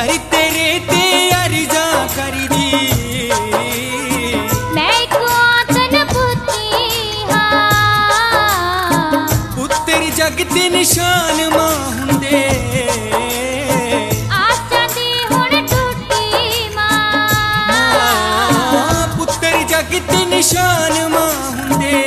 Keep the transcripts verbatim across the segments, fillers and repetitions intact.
कर तेरे ते अर्जा कर दी मैं एक आतन पुत्री हाँ पुत्र जग ते निशान मां हुंदे आसां दी हुण टुटी मां पुत्र जग ते निशान मां हुंदे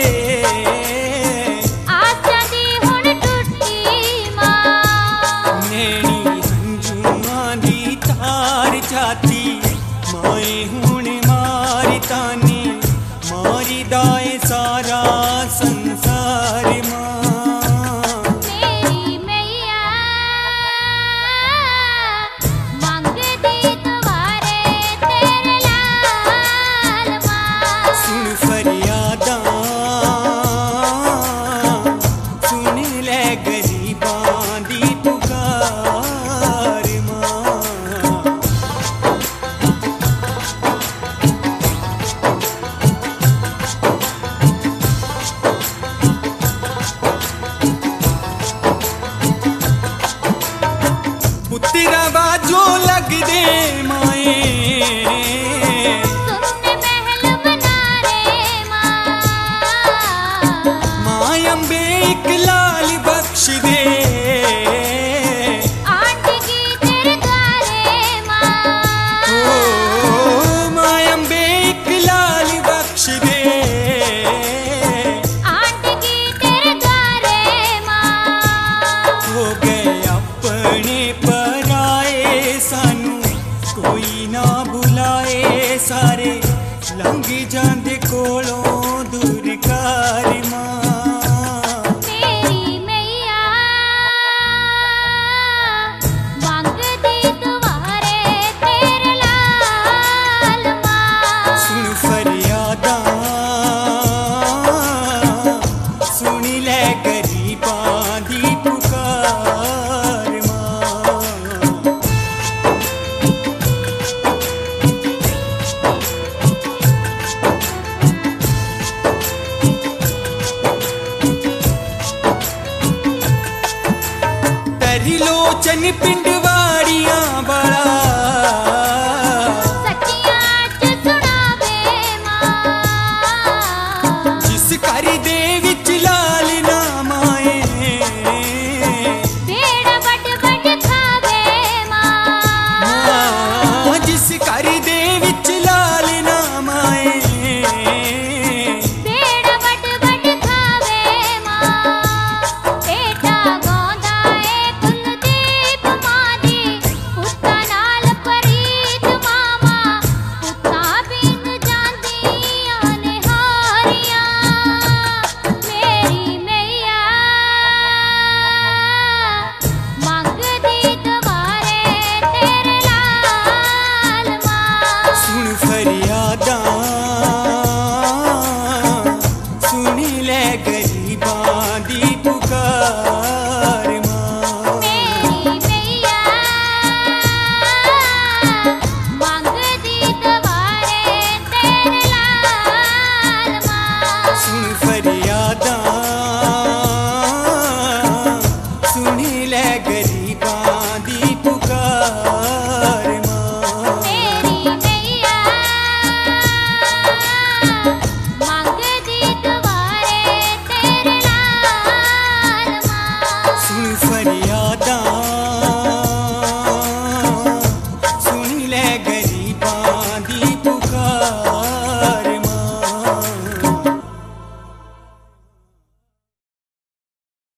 आसां दी हुण टुटी मां नैनी हंजुआं दी तार जाती माए हुण मारी तानी मारी दाए सारा संसार मां मेरी मैया मंगदी दुआरे तेरे लाल मां सुन फरियादां सुन ले गरीबां दी पुकार मां पुत्रा बाजो लग दे माए सुन महल बनारे मां मां अम्बे एक लाल बख्श दे आंटी की तेरे द्वारे मां ओ मां अम्बे एक लाल बख्श दे आंटी की तेरे द्वारे मां हो गए अपने पराए सानू कोई ना बुलाए सारे लंघ जांदे कोलों दूर कर मां मेरी मैया मंगदी दुआरे तेरे लाल मां सुन फरियादां सुन ले गरीबां दी पुकार मां तेरी लोचन पिंड